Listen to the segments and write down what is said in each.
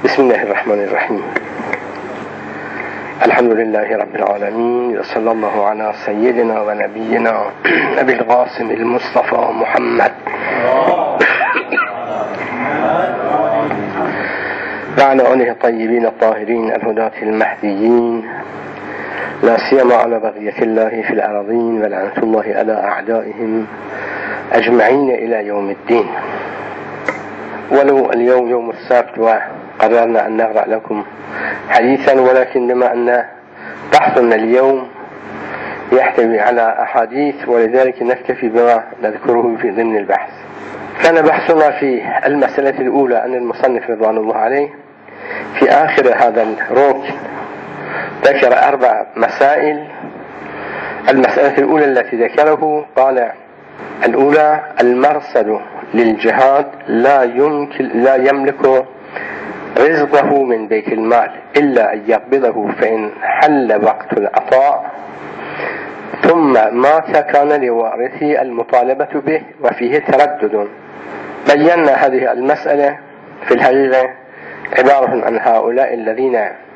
بسم الله الرحمن الرحيم. الحمد لله رب العالمين، وصلى الله على سيدنا ونبينا أبي القاسم المصطفى محمد وعلى آله الطيبين الطاهرين الهداة المهديين، لا سيما على بقية الله في الأراضين، ولعنة الله على أعدائهم أجمعين إلى يوم الدين. ولو اليوم يوم السبت وقررنا أن نقرأ لكم حديثا، ولكن بما أن بحثنا اليوم يحتوي على أحاديث، ولذلك نكتفي بما نذكره في ضمن البحث. كان بحثنا في المسألة الأولى أن المصنف رضوان الله عليه في آخر هذا الركن ذكر 4 مسائل. المسألة الأولى التي ذكره قال: الأولى المرصد للجهاد لا يملك رزقه من بيت المال إلا أن يقبضه، فإن حل وقت العطاء ثم مات كان لوارثه المطالبة به، وفيه تردد. بينا هذه المسألة في الحقيقة عبارة عن هؤلاء الذين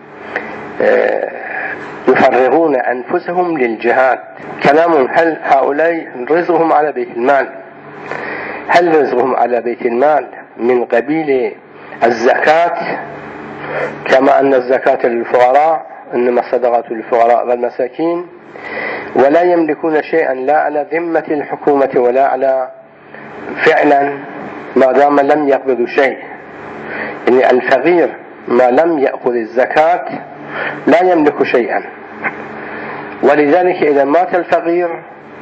يفرغون أنفسهم للجهاد. كلام: هل هؤلاء رزقهم على بيت المال؟ هل رزقهم على بيت المال من قبيل الزكاة، كما أن الزكاة للفقراء، إنما الصدقات للفقراء والمساكين، ولا يملكون شيئا لا على ذمة الحكومة ولا على فعلا ما دام لم يقبضوا شيء. يعني الفقير ما لم يأخذ الزكاة لا يملك شيئا، ولذلك إذا مات الفقير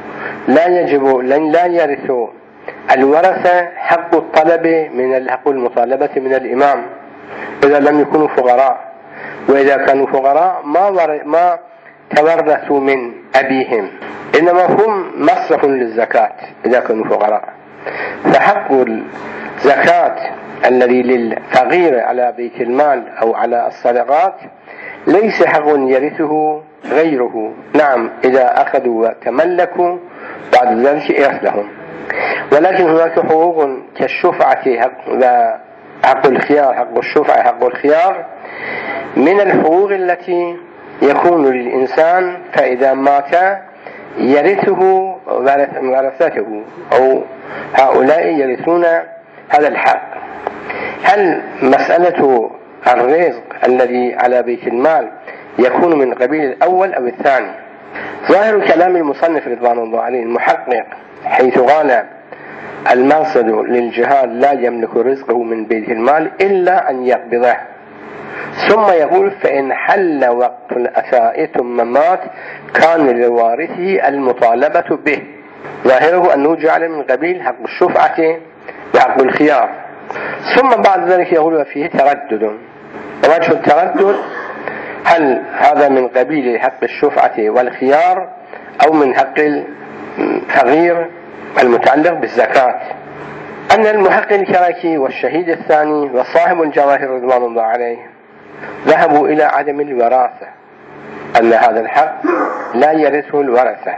لا يرث الورثة حق الطلب من حق المطالبة من الإمام إذا لم يكونوا فقراء، وإذا كانوا فقراء ما تورثوا من أبيهم، إنما هم مصرف للزكاة إذا كانوا فقراء. فحق الزكاة الذي للفقير على بيت المال أو على الصدقات ليس حق يرثه غيره. نعم، إذا أخذوا وتملكوا بعد ذلك إرث لهم، ولكن هناك حقوق كالشفعة وحق الخيار. حق الشفعة حق الخيار من الحقوق التي يكون للإنسان، فإذا مات يرثه ورثته أو هؤلاء يرثون هذا الحق. هل مسألة الرزق الذي على بيت المال يكون من قبيل الأول أو الثاني؟ ظاهر كلام المصنف رضوان الله عليه المحقق حيث قال: المرصد للجهاد لا يملك رزقه من بيت المال إلا أن يقبضه، ثم يقول: فإن حل وقت الأثاء ثم مات كان لوارثه المطالبة به. ظاهره أنه جعل من قبيل حق الشفعة وحق الخيار، ثم بعد ذلك يقول: فيه تردد. وجه التردد: هل هذا من قبيل حق الشفعة والخيار أو من حق الفقير المتعلق بالزكاة؟ أن المحقق الكراكي والشهيد الثاني وصاحب الجواهر رضوان الله عليه ذهبوا إلى عدم الوراثة، أن هذا الحق لا يرثه الورثة،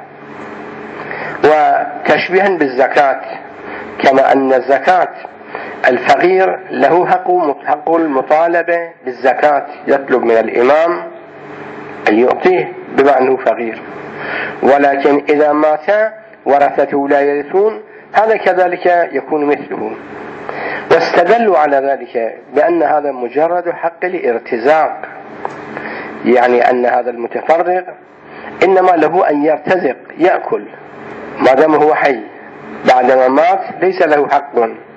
وتشبيها بالزكاة، كما أن الزكاة الفقير له حق المطالبة بالزكاة، يطلب من الإمام أن يعطيه بما أنه فقير، ولكن إذا مات ورثته لا يرثون، هذا كذلك يكون مثله. واستدلوا على ذلك بأن هذا مجرد حق الارتزاق، يعني أن هذا المتفرغ إنما له أن يرتزق يأكل ما دام هو حي، بعدما مات ليس له حق.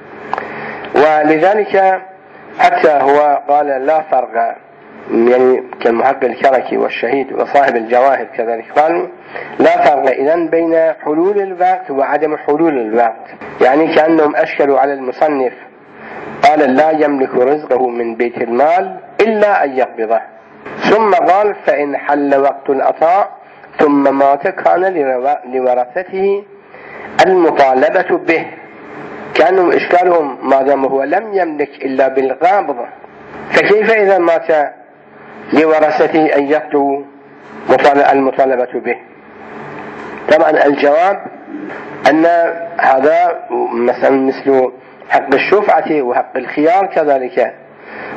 ولذلك حتى هو قال لا فرق، يعني كالمحقق الكركي والشهيد وصاحب الجواهر كذلك قالوا لا فرق إذن بين حلول الوقت وعدم حلول الوقت، يعني كأنهم أشكلوا على المصنف. قال: لا يملك رزقه من بيت المال إلا أن يقبضه، ثم قال: فإن حل وقت العطاء ثم مات كان لورثته المطالبة به. كانوا إشكالهم ما دام هو لم يملك إلا بالقبض، فكيف إذا مات لورثته أن يقضوا المطالبة به؟ طبعا الجواب أن هذا مثل حق الشفعة وحق الخيار كذلك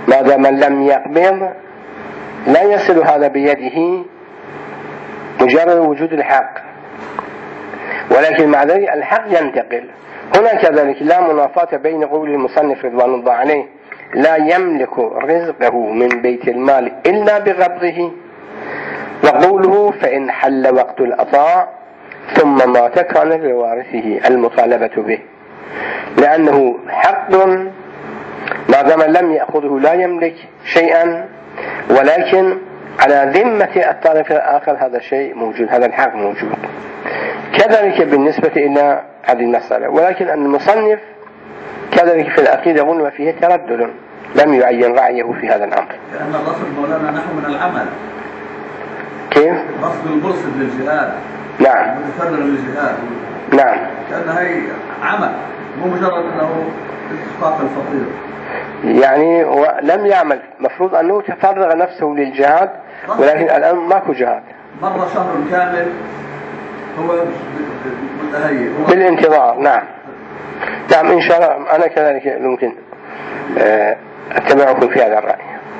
ما دام من لم يقبض لا يصل هذا بيده مجرد وجود الحق، ولكن مع ذلك الحق ينتقل. هنا كذلك لا منافاة بين قول المصنف رضوان الله عليه لا يملك رزقه من بيت المال إلا بقبضه، وقوله فإن حل وقت الأطاع ثم مات كان لوارثه المطالبة به، لأنه حق ما دام لم يأخذه لا يملك شيئا، ولكن على ذمة الطرف الآخر هذا الشيء موجود، هذا الحق موجود. كذلك بالنسبة إلى هذه المسألة، ولكن المصنف كذلك في الأخير يقول وفيه تردد لم يعين رأيه في هذا الأمر. لأن الرصد مولانا نحو من العمل. كيف؟ رصد المرصد للجهاد. نعم. متفرغ للجهاد. نعم. كأنه هي عمل مو مجرد أنه استحقاق الفقير. يعني لم يعمل، مفروض أنه تفرغ نفسه للجهاد، ولكن الآن ماكو جهاد. مر شهر كامل هو متهيئ بالانتظار. نعم. نعم إن شاء الله أنا كذلك ممكن أتبعكم في هذا الرأي.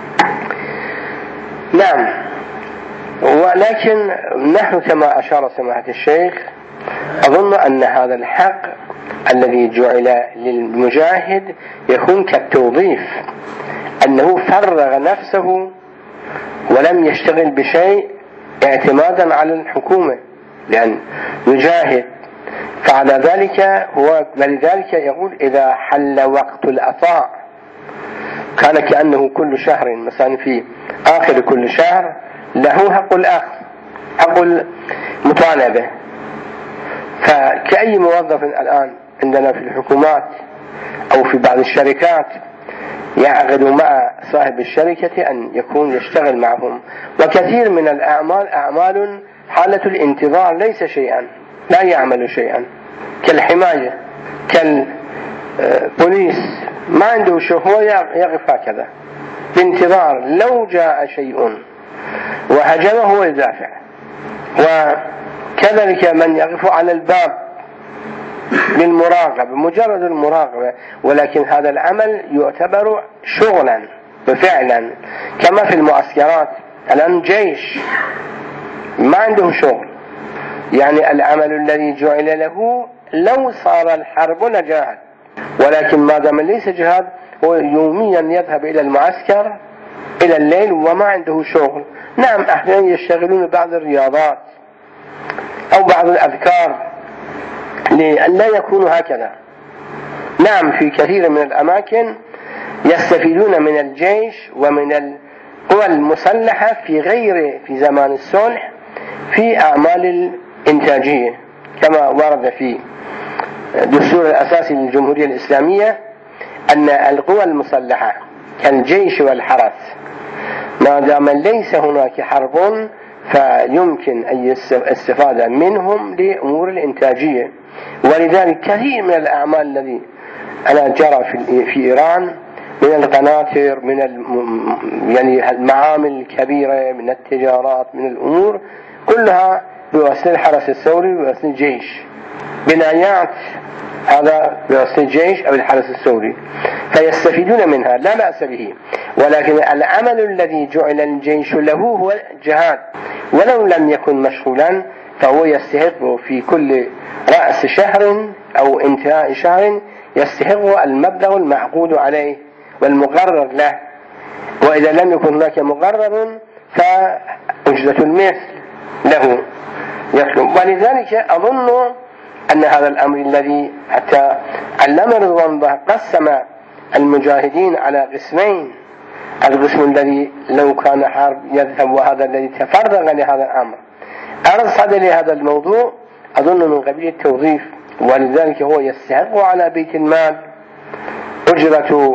نعم. ولكن نحن كما أشار سماحة الشيخ أظن أن هذا الحق الذي جعل للمجاهد يكون كالتوظيف، أنه فرغ نفسه ولم يشتغل بشيء اعتمادا على الحكومة، لأن يجاهد، فعلى ذلك هو ولذلك يقول إذا حل وقت الأطاع كان كأنه كل شهر مثلا في آخر كل شهر له حق الأخذ، حق المطالبة. فكأي موظف الآن عندنا في الحكومات أو في بعض الشركات يعقد مع صاحب الشركة أن يكون يشتغل معهم، وكثير من الأعمال أعمال حالة الانتظار، ليس شيئا، لا يعمل شيئا، كالحماية كالبوليس، ما عنده شيء، هو يقف هكذا بانتظار، لو جاء شيء وهجمه هو يدافع. وكذلك من يقف على الباب للمراقبة، مجرد المراقبة، ولكن هذا العمل يعتبر شغلا وفعلا، كما في المعسكرات الآن جيش ما عنده شغل، يعني العمل الذي جعل له لو صار الحرب لجاهد، ولكن ما دام ليس جهاد هو يوميا يذهب إلى المعسكر إلى الليل وما عنده شغل. نعم أحيانا يشتغلون بعض الرياضات أو بعض الأذكار لأن لا يكون هكذا. نعم في كثير من الأماكن يستفيدون من الجيش ومن القوى المسلحة في زمان الصلح في أعمال الإنتاجية، كما ورد في الدستور الأساسي للجمهورية الإسلامية أن القوى المسلحة كالجيش والحرس ما دام ليس هناك حرب فيمكن أن يستفاد منهم لأمور الإنتاجية. ولذلك كثير من الأعمال الذي أنا جرى في إيران من القناطر، من يعني المعامل الكبيرة، من التجارات، من الأمور كلها بواسطة الحرس الثوري بواسطة الجيش، بنايات هذا بواسطة الجيش أو الحرس الثوري، فيستفيدون منها لا بأس به. ولكن العمل الذي جعل الجيش له هو جهاد، ولو لم يكن مشغولا فهو يستحق في كل رأس شهر أو انتهاء شهر يستحق المبلغ المعقود عليه والمقرر له، وإذا لم يكن هناك مقرر فأجرة المثل له يطلب. ولذلك أظن أن هذا الأمر الذي حتى علم رضوان الله قسم المجاهدين على قسمين، القسم الذي لو كان حرب يذهب وهذا الذي تفرغ لهذا الأمر، أرصد لهذا الموضوع أظن من قبيل التوظيف، ولذلك هو يستحق على بيت المال أجرة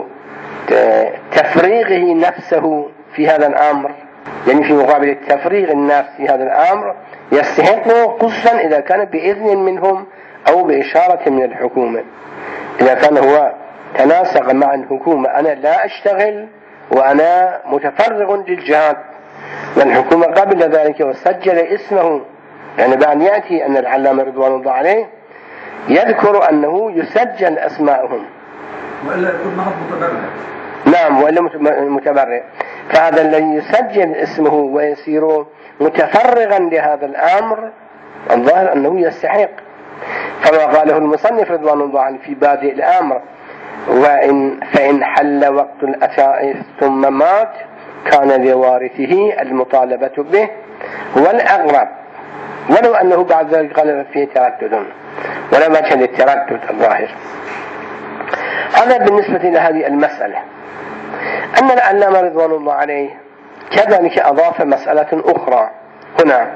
تفريغه نفسه في هذا الأمر، يعني في مقابل التفريغ النفس في هذا الأمر يستحقه، خصوصا إذا كان بإذن منهم أو بإشارة من الحكومة. إذا كان هو تناسق مع الحكومة أنا لا أشتغل وأنا متفرغ للجهاد، والحكومة قبل ذلك وسجل اسمه، يعني بعد يأتي أن العلامة رضوان الله عليه يذكر أنه يسجل أسماءهم وإلا يكون محض متبرع. نعم، ولا متبرع، فهذا الذي يسجل اسمه ويصير متفرغا لهذا الأمر الظاهر أنه يستحق. فما قاله المصنف رضوان الله عنه في بادئ الأمر: فإن حل وقت الأتاء ثم مات كان لوارثه المطالبة به والأغرب، ولو أنه بعد ذلك غلب فيه تردد، ولا وجه للتردد الظاهر. هذا بالنسبة لهذه المسألة. أن العلامة رضوان الله عليه كذلك أضاف مسألة أخرى هنا،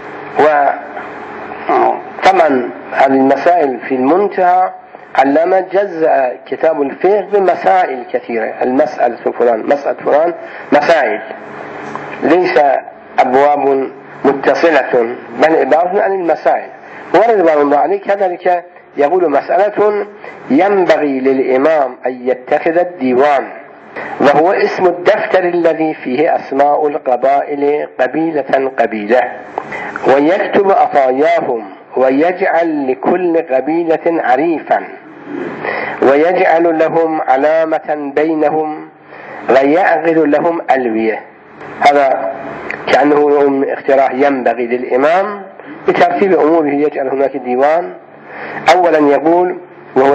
وطبعا هذه المسائل في المنتهى علامة جزء كتاب الفقه بمسائل كثيرة، المسألة فلان مسألة فلان مسائل، ليس أبواب متصلة بل عبارة عن المسائل. ورضوان الله عليه كذلك يقول مسألة: ينبغي للإمام أن يتخذ الديوان، وهو اسم الدفتر الذي فيه أسماء القبائل قبيلة قبيلة، ويكتب أطاياهم، ويجعل لكل قبيلة عريفا، ويجعل لهم علامة بينهم، ويعقد لهم ألوية. هذا كأنه اقتراح ينبغي للإمام بترتيب أموره، يجعل هناك ديوان. أولا يقول: وهو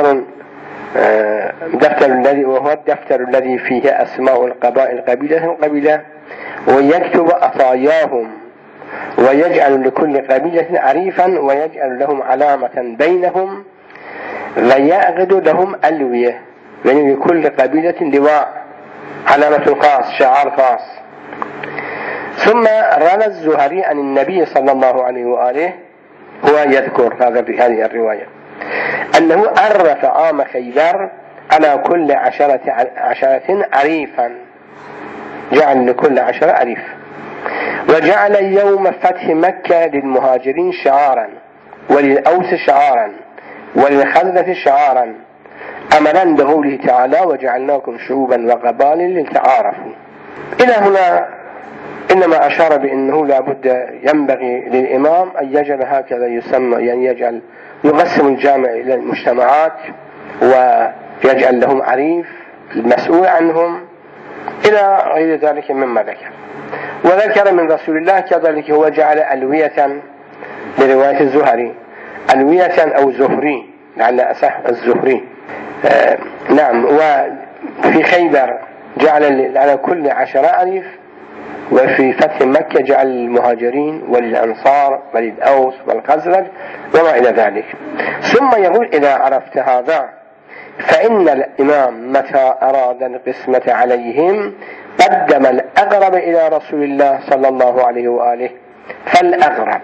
الدفتر الذي فيه أسماء القبائل قبيلة، ويكتب أطاياهم، ويجعل لكل قبيلة عريفا، ويجعل لهم علامة بينهم، ويعقد لهم ألوية، يعني لكل قبيلة لواء، علامة خاص، شعار خاص. ثم روى الزهري عن النبي صلى الله عليه وآله، هو يذكر هذه الرواية أنه عرف عام خيبر على كل 10 عريفا، جعل لكل 10 عريف، وجعل يوم فتح مكة للمهاجرين شعارا، وللأوس شعارا، وللخزرج شعارا، أمرا بقوله تعالى: وجعلناكم شعوبا وقبائل لتعارفوا. إلى هنا إنما أشار بأنه لابد ينبغي للإمام أن يجعل هكذا يسمى، يعني يقسم الجامع إلى المجتمعات، ويجعل لهم عريف المسؤول عنهم، إلى غير ذلك مما ذكر. وذكر من رسول الله كذلك هو جعل ألوية لرواية الزهري، ألوية أو زهري لعل أصح الزهري. نعم. وفي خيبر جعل على كل 10 عريف، وفي فتح مكة جعل المهاجرين وللأنصار وللأوس والخزرج وما إلى ذلك. ثم يقول: إذا عرفت هذا فإن الإمام متى أراد القسمة عليهم قدم الأقرب إلى رسول الله صلى الله عليه وآله، فالأقرب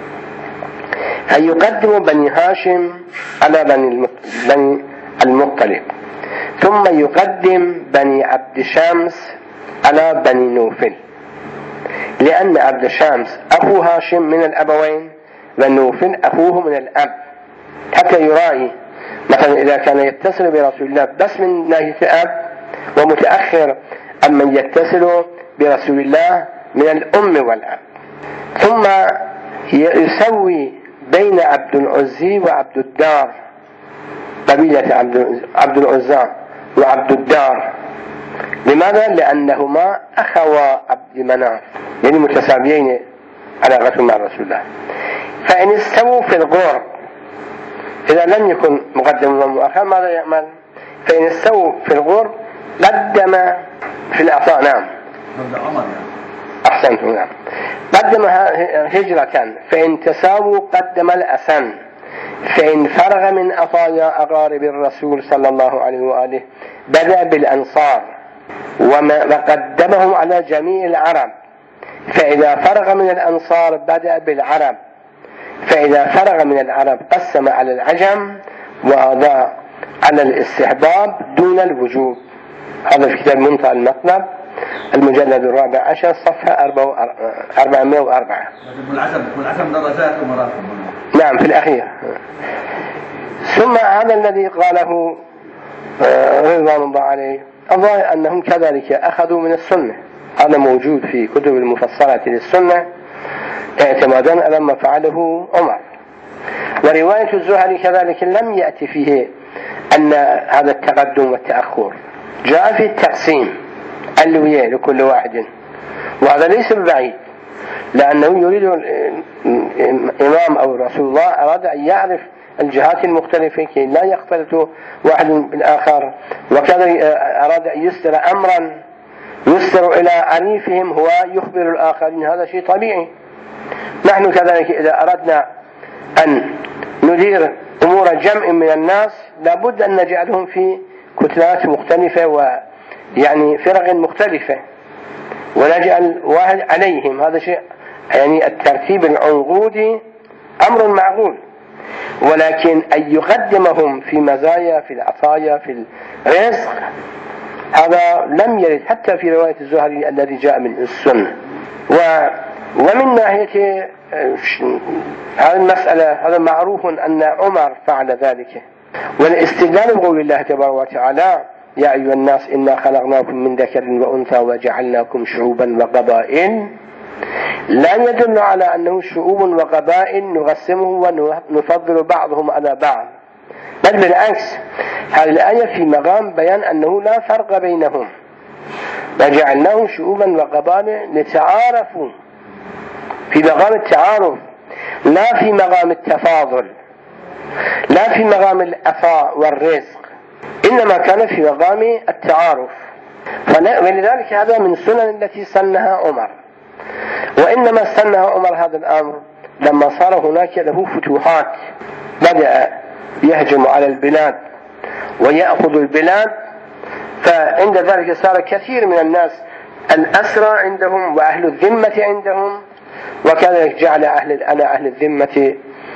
فيقدم بني هاشم على بني المطلب، ثم يقدم بني عبد شمس على بني نوفل، لأن عبد شمس أخو هاشم من الأبوين، ونوفل أخوه من الأب، حتى يرائي مثلا إذا كان يتصل برسول الله بس من ناحية الأب، ومتأخر أمن يتصل برسول الله من الأم والأب. ثم يسوي بين عبد العزي وعبد الدار، قبيلة عبد العزى وعبد الدار. لماذا؟ لأنهما أخوا عبد مناف، يعني متساويين علاقتهم مع رسول الله. فإن استووا في الغرب، إذا لم يكن مقدم ومؤخر ماذا يعمل؟ فإن استووا في الغرب قدم في الأعطاء. نعم أحسنتم. نعم. قدم هجرة، فإن تساووا قدم الأسن، فإن فرغ من أطايا أقارب الرسول صلى الله عليه وآله بدأ بالأنصار وقدمهم على جميع العرب، فإذا فرغ من الأنصار بدأ بالعرب، فإذا فرغ من العرب قسم على العجم، وهذا على الاستحباب دون الوجوب. هذا في كتاب منتهى المطلب المجلد 14 صفحة 404. والعسم درجات ومراتب. نعم في الأخير. ثم هذا الذي قاله رضوان الله عليه، الظاهر أنهم كذلك أخذوا من السنة، هذا موجود في كتب المفصلة للسنة اعتمادا على ما فعله عمر. ورواية الزهري كذلك لم يأتي فيه أن هذا التقدم والتأخر، جاء في التقسيم الوية لكل واحد، وهذا ليس ببعيد، لأنه يريد الإمام أو رسول الله أراد أن يعرف الجهات المختلفة كي لا يختلط واحد بالآخر، وكذا أراد أن يسر أمرا يسر إلى عريفهم هو يخبر الآخرين، هذا شيء طبيعي. نحن كذلك إذا أردنا أن ندير أمور جمع من الناس لابد أن نجعلهم في كتلات مختلفة ويعني فرق مختلفة ونجعل واحد عليهم، هذا شيء يعني الترتيب العنقودي أمر معقول، ولكن أن يقدمهم في مزايا في العطايا في الرزق هذا لم يرد حتى في رواية الزهري الذي جاء من السنة. ومن ناحية هذه المسألة هذا معروف أن عمر فعل ذلك، والاستدلال بقول الله تبارك وتعالى يا أيها الناس إنا خلقناكم من ذكر وأنثى وجعلناكم شعوبا وقبائل لا يدل على أنه شعوب وقبائل نقسمه ونفضل بعضهم على بعض، بل بالعكس هذه الآية في مقام بيان أنه لا فرق بينهم، وجعلناهم شعوبا وقبائل لتعارفوا، في مقام التعارف لا في مقام التفاضل، لا في مقام العطاء والرزق، إنما كان في مقام التعارف. ولذلك هذا من السنن التي سنها عمر، وإنما سنها عمر هذا الأمر لما صار هناك له فتوحات، بدأ يهجم على البلاد ويأخذ البلاد، فعند ذلك صار كثير من الناس الأسرى عندهم وأهل الذمة عندهم، وكذلك جعل أهل الذمة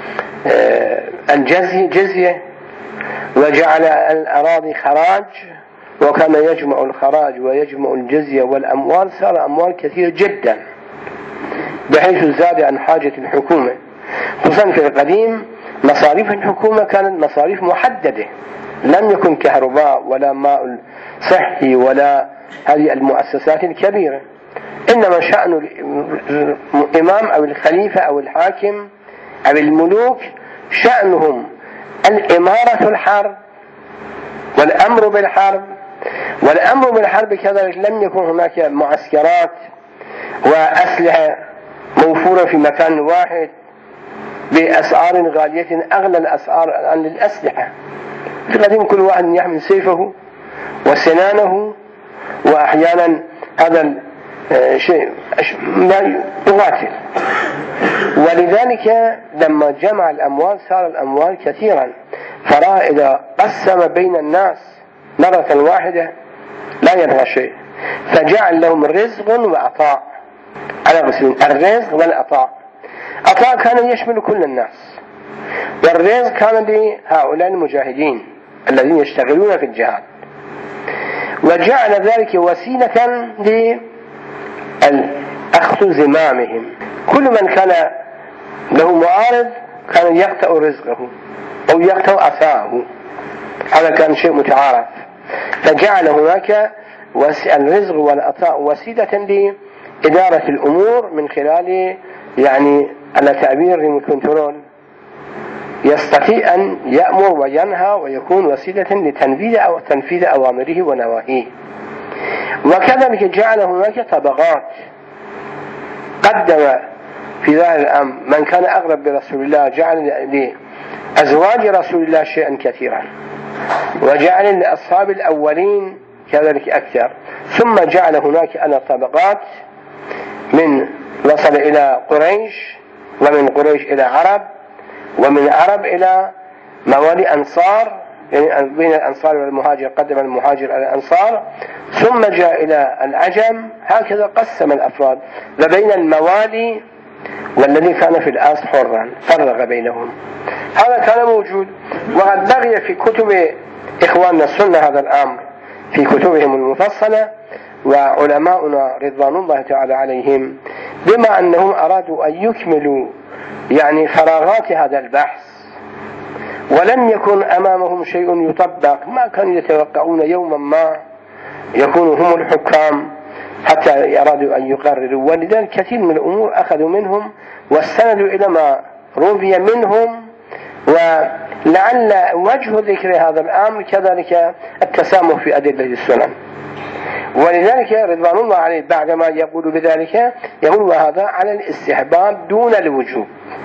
الجزية، وجعل الأراضي خراج، وكان يجمع الخراج ويجمع الجزية والأموال، صار أموال كثير جدا بحيث زاد عن حاجة الحكومة. خصوصا في القديم مصاريف الحكومة كانت مصاريف محددة، لم يكن كهرباء ولا ماء صحي ولا هذه المؤسسات الكبيرة، إنما شأن الإمام أو الخليفة أو الحاكم أو الملوك شأنهم الإمارة الحرب والأمر بالحرب، والأمر بالحرب كذلك لم يكن هناك معسكرات وأسلحة موفورة في مكان واحد بأسعار غالية أغلى الأسعار عن الأسلحة. في القديم كل واحد يحمل سيفه وسنانه، وأحيانا هذا شيء ما يقاتل، ولذلك لما جمع الأموال صار الأموال كثيرا، فرأى إذا قسم بين الناس مرة واحدة لا يبقى شيء، فجعل لهم رزق وعطاء على قسمين، الرزق والعطاء. عطاء كان يشمل كل الناس، والرزق كان لهؤلاء المجاهدين الذين يشتغلون في الجهاد، وجعل ذلك وسيلة لأخذ زمامهم. كل من كان له معارض كان يقطع رزقه أو يقطع عطاءه، هذا كان شيء متعارف، فجعل هناك الرزق والعطاء وسيلة لإدارة الأمور من خلال يعني على تعبير الكنترول، يستطيع أن يأمر وينهى ويكون وسيلة لتنفيذ أوامره ونواهيه. وكذلك جعل هناك طبقات، قدم في ظاهر الأمر من كان أقرب برسول الله، جعل لأزواج رسول الله شيئا كثيرا، وجعل لأصحاب الأولين كذلك أكثر، ثم جعل هناك على طبقات من وصل إلى قريش، ومن قريش إلى عرب، ومن عرب إلى موالي أنصار، يعني بين الأنصار والمهاجر قدم المهاجر على الأنصار، ثم جاء إلى العجم، هكذا قسم الأفراد، وبين الموالي والذي كان في الأصل حرا فرق بينهم. هذا كان موجود، وقد بقي في كتب إخواننا السنة هذا الأمر في كتبهم المفصلة، وعلماؤنا رضوان الله تعالى عليهم بما أنهم أرادوا أن يكملوا يعني فراغات هذا البحث، ولم يكن أمامهم شيء يطبق، ما كانوا يتوقعون يوما ما يكونوا هم الحكام حتى أرادوا أن يقرروا، ولذلك كثير من الأمور أخذوا منهم واستندوا إلى ما روي منهم، لعل وجه ذكر هذا الأمر كذلك التسامح في أدلة السنن. ولذلك رضوان الله عليه بعدما يقول بذلك يقول وهذا على الاستحباب دون الوجوب،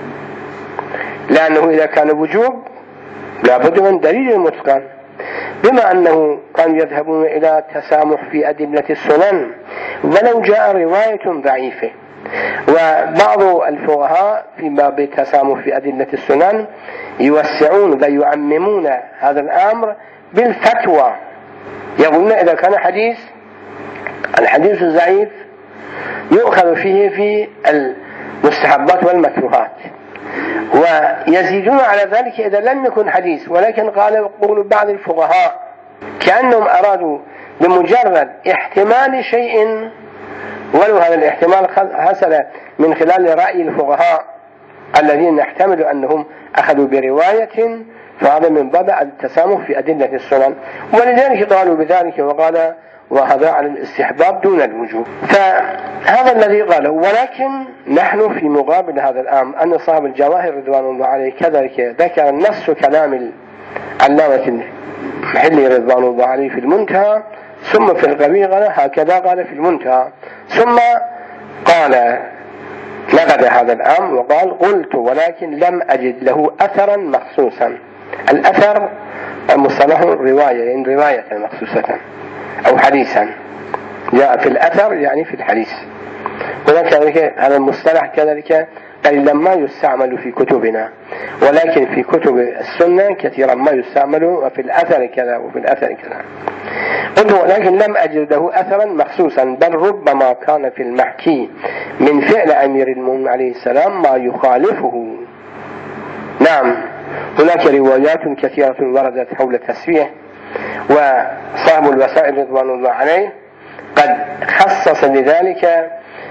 لأنه إذا كان وجوب لابد من دليل متقن، بما أنه كانوا يذهبون إلى التسامح في أدلة السنن ولو جاء رواية ضعيفة. وبعض الفقهاء في باب التسامح في أدلة السنن يوسعون ويعممون هذا الأمر بالفتوى، يقولون إذا كان الحديث الضعيف يؤخذ فيه في المستحبات والمكروهات، ويزيدون على ذلك إذا لم يكن حديث. ولكن قول بعض الفقهاء كأنهم أرادوا بمجرد احتمال شيء، ولو هذا الاحتمال حصل من خلال رأي الفقهاء الذين نحتمل أنهم أخذوا برواية، فهذا من باب التسامح في أدلة السنن، ولذلك قالوا بذلك وقال وهذا على الاستحباب دون الوجوب. فهذا الذي قاله. ولكن نحن في مقابل هذا الأمر أن صاحب الجواهر رضوان الله عليه كذلك ذكر نص كلام العلامة المحلي رضوان الله عليه في المنتهى، ثم في القبيل قال هكذا قال في المنتهى، ثم قال نقد هذا الأمر وقال قلت ولكن لم أجد له أثرا مخصوصا. الأثر مصطلح رواية، يعني رواية مخصوصة أو حديثا، جاء في الأثر يعني في الحديث. وذلك هذا المصطلح كذلك قليلا ما يستعمل في كتبنا، ولكن في كتب السنة كثيرا ما يستعمل، وفي الأثر كذا وفي الأثر كذا. قلت ولكن لم أجد له أثرا مخصوصا، بل ربما كان في المحكي من فعل أمير المؤمنين عليه السلام ما يخالفه. نعم، هناك روايات كثيرة وردت حول التسوية، وصاحب الوسائل رضوان الله عليه قد خصص لذلك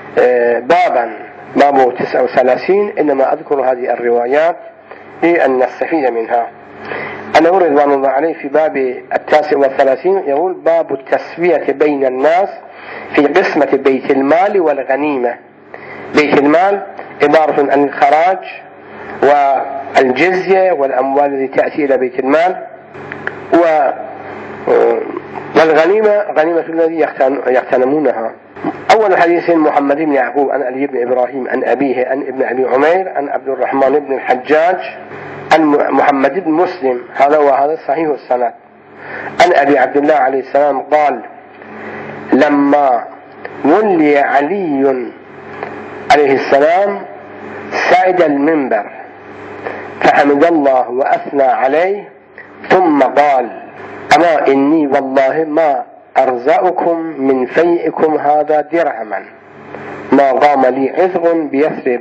باب 39. إنما أذكر هذه الروايات لأن نستفيد منها. أنه رضوان الله عليه في باب 39 يقول باب التسوية بين الناس في قسمة بيت المال والغنيمة. بيت المال عبارة عن الخراج والجزية والأموال التي تأتي إلى بيت المال، والغنيمة غنيمة الذي يغتنمونها. أول حديث محمد بن يعقوب عن علي بن إبراهيم عن أبيه عن ابن أبي عمير عن عبد الرحمن بن الحجاج عن محمد بن مسلم، هذا صحيح السند، عن أبي عبد الله عليه السلام قال لما ولي علي عليه السلام صعد المنبر فحمد الله وأثنى عليه، ثم قال أما إني والله ما أرزقكم من فيئكم هذا درهما ما قام لي عذق بيثرب،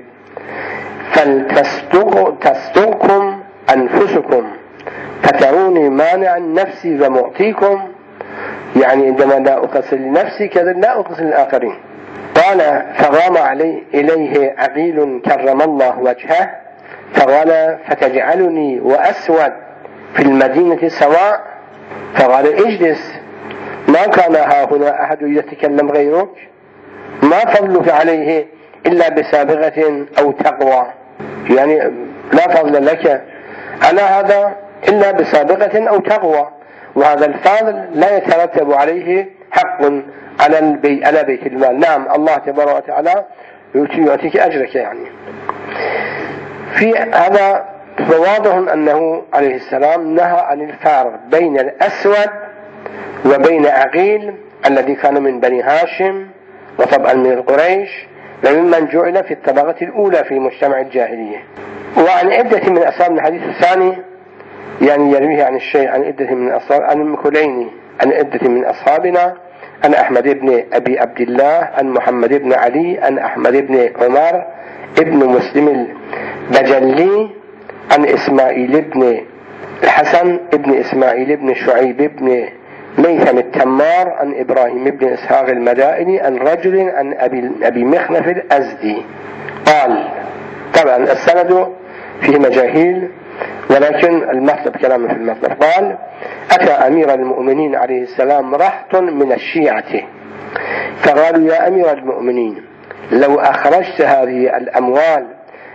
فلتستغكم أنفسكم فتروني مانع نفسي ومعطيكم، يعني عندما لا أقصر لنفسي كذا لا أقصر للآخرين. قال فقام إليه عقيل كرم الله وجهه فقال فتجعلني وأسود في المدينة سواء، فقال اجلس ما كان هنا أحد يتكلم غيرك، ما فضلك عليه إلا بسابقة أو تقوى، يعني لا فضل لك على هذا إلا بسابقة أو تقوى، وهذا الفضل لا يترتب عليه حق على بيت المال. نعم، الله تبارك وتعالى يعطيك أجرك. يعني في هذا فواضح أنه عليه السلام نهى عن الفارق بين الأسود وبين عقيل الذي كان من بني هاشم وطبعا من القريش، وممن جعل في الطبقة الأولى في مجتمع الجاهلية. وعن عدة من أصحاب الحديث الثاني يعني يرويه عن الشيء عن عدة من أصحاب عن المكليني عن عدة من أصحابنا عن أحمد بن أبي عبد الله عن محمد بن علي عن أحمد بن عمر ابن مسلم البجلي عن إسماعيل بن الحسن ابن إسماعيل بن شعيب بن ميثم التمار عن إبراهيم بن إسحاق المدائني عن رجل عن أبي مخنف الأزدي قال. طبعا السند فيه مجاهيل، ولكن المطلب كلام في المطلب. قال أتى أمير المؤمنين عليه السلام رهط من الشيعة فقالوا يا أمير المؤمنين لو أخرجت هذه الأموال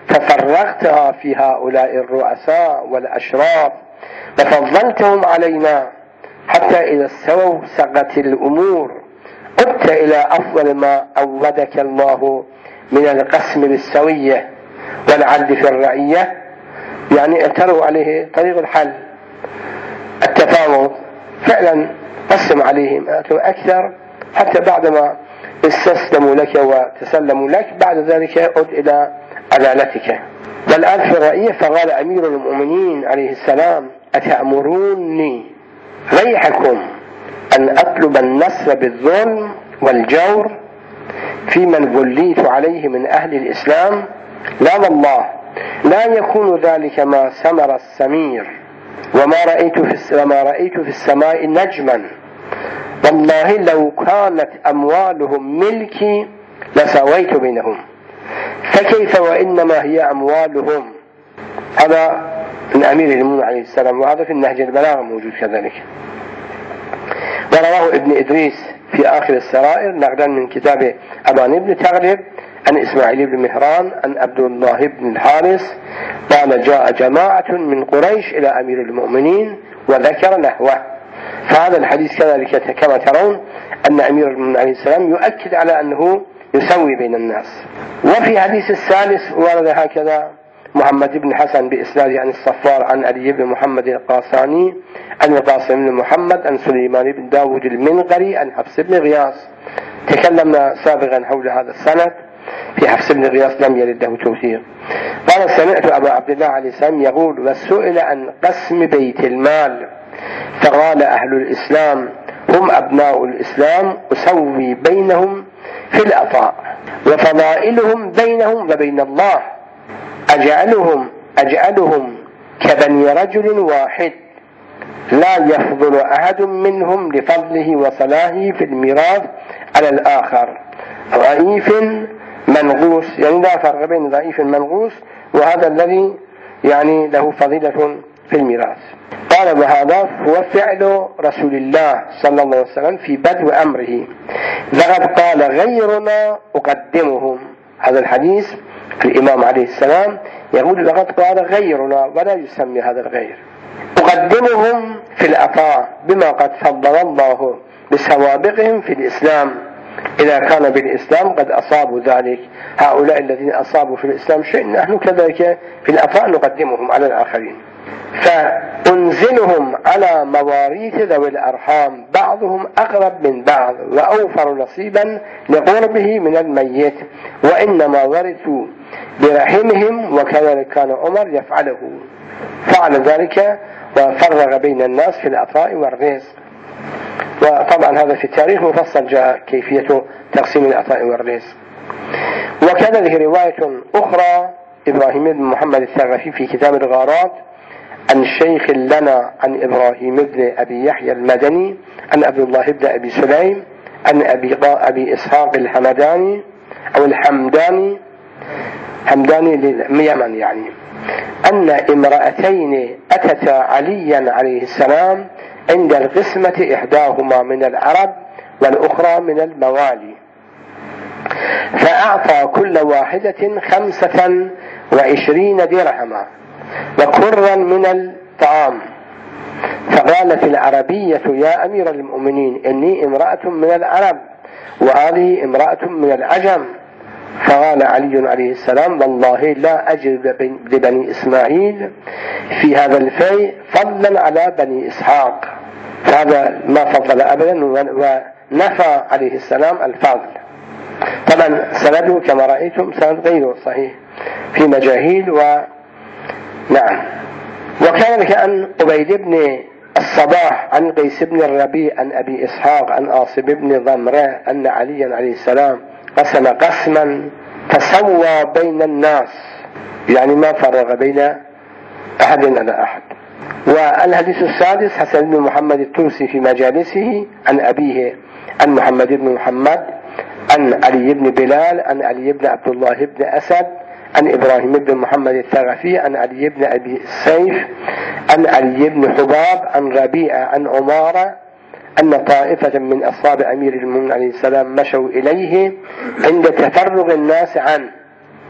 ففرغتها في هؤلاء الرؤساء والأشراف وفضلتهم علينا حتى إذا استوسقت الأمور عدت إلى أفضل ما أودك الله من القسم بالسوية والعدل في الرعية. يعني اعتروا عليه طريق الحل التفاوض، فعلا قسم عليهم أكثر حتى بعدما استسلموا لك وتسلموا لك بعد ذلك عد إلى عدالتك. والآن في الرعية فقال أمير المؤمنين عليه السلام: أتأمروني ريحكم أن أطلب النصر بالظلم والجور في من وليت عليه من أهل الإسلام؟ لا والله، لا يكون ذلك ما سمر السمير وما رأيت في السماء نجما. والله لو كانت أموالهم ملكي لسويت بينهم، فكيف وإنما هي أموالهم. هذا من أمير المؤمنين عليه السلام، وهذا في النهج البلاغة موجود كذلك. ورواه ابن إدريس في آخر السرائر نقلا من كتاب أبان بن تغلب عن إسماعيل بن مهران عن عبد الله بن الحارث قال: جاء جماعة من قريش إلى أمير المؤمنين وذكر نحوه. فهذا الحديث كذلك كما ترون أن أمير المؤمنين عليه السلام يؤكد على أنه يسوي بين الناس. وفي حديث الثالث ورد هكذا: محمد بن حسن بإسناد عن الصفار عن علي بن محمد القاساني عن القاسم بن محمد عن سليمان بن داود المنقري عن حفص بن غياث. تكلمنا سابقا حول هذا السند. في حفص بن غياث لم يرد له توثيق. قال: سمعت أبا عبد الله عليه السلام يقول: وسئل عن قسم بيت المال فقال: أهل الإسلام هم أبناء الإسلام أسوي بينهم في العطاء وفضائلهم بينهم وبين الله، أجعلهم كبني رجل واحد لا يفضل أحد منهم لفضله وصلاحه في الميراث على الآخر، ضعيف منغوص. يعني لا فرق بين ضعيف منغوص وهذا الذي يعني له فضيلة في الميراث. قال: وهذا هو فعل رسول الله صلى الله عليه وسلم في بدء أمره، لقد قال غيرنا أقدمهم. هذا الحديث الإمام عليه السلام يقول: لقد قال غيرنا، ولا يسمي هذا الغير. أقدمهم في العطاء بما قد فضل الله بسوابقهم في الإسلام إذا كان بالإسلام قد أصابوا ذلك. هؤلاء الذين أصابوا في الإسلام شيء نحن كذلك في العطاء نقدمهم على الآخرين. فأنزلهم على مواريث ذوي الأرحام بعضهم أقرب من بعض وأوفر نصيبا لقربه من الميت، وإنما ورثوا برحمهم، وكذلك كان عمر يفعله، فعل ذلك وفرغ بين الناس في العطاء والرزق. وطبعا هذا في التاريخ مفصل جاء كيفية تقسيم العطاء والرزق. وكذلك رواية أخرى إبراهيم بن محمد الثقفي في كتاب الغارات عن شيخ لنا عن إبراهيم بن أبي يحيى المدني عن عبد الله بن أبي سليم عن أبي إسحاق الحمداني أو الحمداني لليمن، يعني أن امرأتين أتتا عليا عليه السلام عند القسمة، إحداهما من العرب والأخرى من الموالي، فأعطى كل واحدة 25 درهما وكرا من الطعام. فقالت العربية: يا أمير المؤمنين، إني امرأة من العرب وهذه امرأة من العجم. فقال علي عليه السلام: والله لا أجد لبني إسماعيل في هذا الفيء فضلا على بني إسحاق. فهذا ما فضل أبدا، ونفى عليه السلام الفضل. طبعا سنده كما رأيتم سند غير صحيح في مجاهيل نعم. وكذلك عن عبيد بن الصباح عن قيس بن الربيع عن أبي إسحاق عن عاصم بن ضمرة أن عليا عليه السلام قسم قسما فسوى بين الناس، يعني ما فرق بين أحد على أحد. والحديث السادس حسن بن محمد التوسي في مجالسه عن أبيه عن محمد بن محمد عن علي بن بلال عن علي بن عبد الله بن أسد عن إبراهيم بن محمد الثقفي عن علي بن أبي السيف عن علي بن حباب عن ربيعة عن عمارة أن طائفة من أصحاب أمير المؤمنين عليه السلام مشوا إليه عند تفرغ الناس عنه،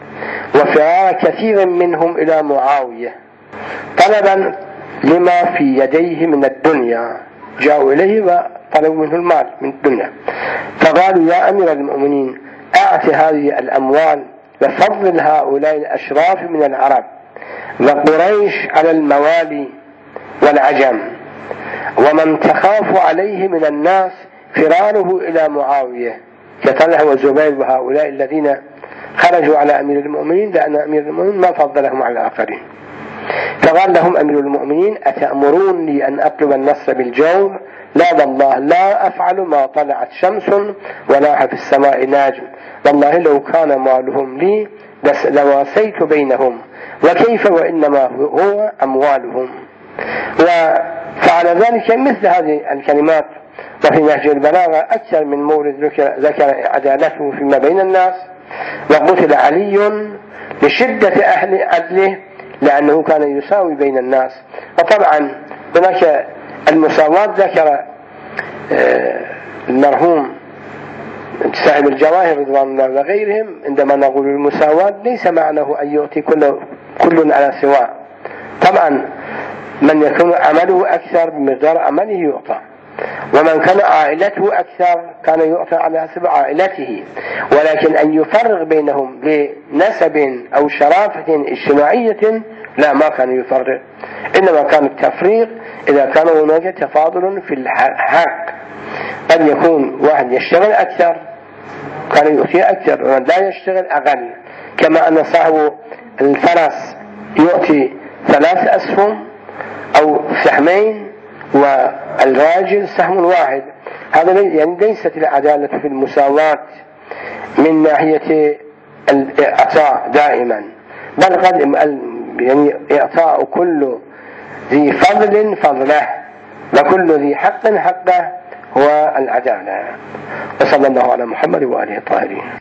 وفرار كثير منهم إلى معاوية طلبا لما في يديه من الدنيا، جاءوا إليه وطلبوا منه المال من الدنيا، فقالوا يا أمير المؤمنين أعط هذه الأموال وفضل هؤلاء الأشراف من العرب وقريش على الموالي والعجم، ومن تخاف عليه من الناس فراره إلى معاوية كطلحة وزبير وهؤلاء الذين خرجوا على أمير المؤمنين، لأن أمير المؤمنين ما فضلهم على الآخرين. فقال لهم أمير المؤمنين أتأمروني أن أطلب النصر بالجور؟ لا والله لا أفعل ما طلعت شمس ولا في السماء ناجم، والله لو كان مالهم لي لواسيت بينهم، وكيف وإنما هو أموالهم. وفعل ذلك مثل هذه الكلمات. وفي نهج البلاغة أكثر من مورد ذكر عدالته فيما بين الناس. وقتل علي لشدة أهل عدله لأنه كان يساوي بين الناس. وطبعا هناك المساواة ذكر المرحوم صاحب الجواهر رضوان الله وغيرهم عندما نقول المساواة ليس معناه أن يعطي كل على سواء. طبعا من يكون عمله أكثر بمقدار عمله يعطى، ومن كان عائلته أكثر كان يعطى على حسب عائلته، ولكن أن يفرق بينهم لنسب أو شرافة اجتماعية لا، ما كان يفرق، إنما كان التفريق إذا كان هناك تفاضل في الحق. قد يكون واحد يشتغل أكثر كان يعطي أكثر، ومن لا يشتغل أقل، كما أن صاحب الفرس يعطي 3 أسهم أو سهمين والراجل سهم واحد. هذا يعني ليست العدالة في المساواة من ناحية الإعطاء دائما، بل قد يعني إعطاء كل ذي فضل فضله وكل ذي حق حقه هو العدالة. وصلى الله على محمد وآله الطاهرين.